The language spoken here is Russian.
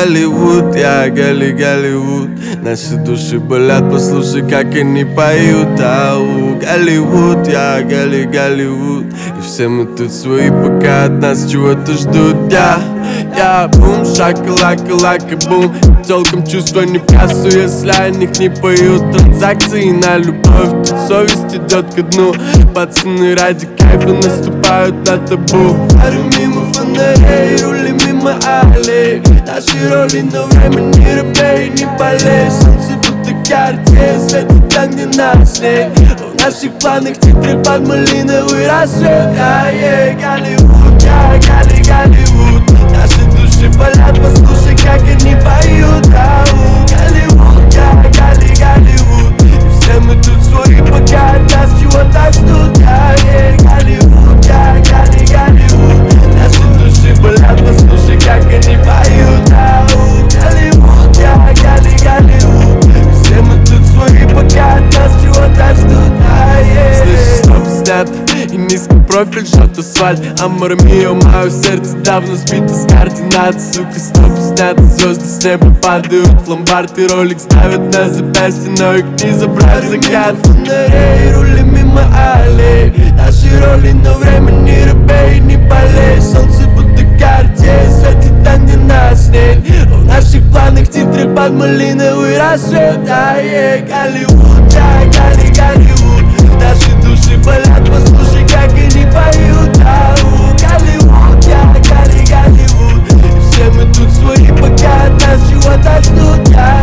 Голливуд, я Голливуд. Наши души болят, послушай, как они поют. Ау, Голливуд, я Голливуд. И все мы тут свои, пока от нас чего-то ждут. Я бум, шакалака, лака, бум. Толком чувства не в кассу, если о них не поют. Транзакции на любовь, тут совесть идет ко дну. Пацаны ради кайфа наступают на табу. Пару мимо фонарей, рули мимо аллей. Наши роли, но время не робей, не болей. Солнце будто карте, светит там, где нас нет. В наших планах титры под малиновый рассвет. Голливуд, я Голливуд. Наши души болят, послушай, как они поют. Ау, Голливуд, я Голливуд. И все мы тут свои, пока от нас чего-то ждут. Голливуд, я Голливуд. Наши души болят, послушай, как они поют. Ау, Голливуд, я Голливуд. И все мы тут свои, пока от нас чего-то ждут. Слышишь, стоп, снят и низкий профиль, шот асфальт. Амор мио, мое сердце давно сбито с координат. Сука, стоп, снят, звезды с неба падают в ломбард. И ролик ставят на запястье, но их не забрать закат. Фонарей, рули мимо аллей. Наши роли, но время не робей, не болей. Солнце будто карте, светит там, где нас нет. В наших планах титры под малиновый рассвет. Голливуд, я Голливуд. Наши души болят, послушай, как они поют. Ау, Голливуд, я Голливуд. И все мы тут свои, пока от нас чего-то ждут.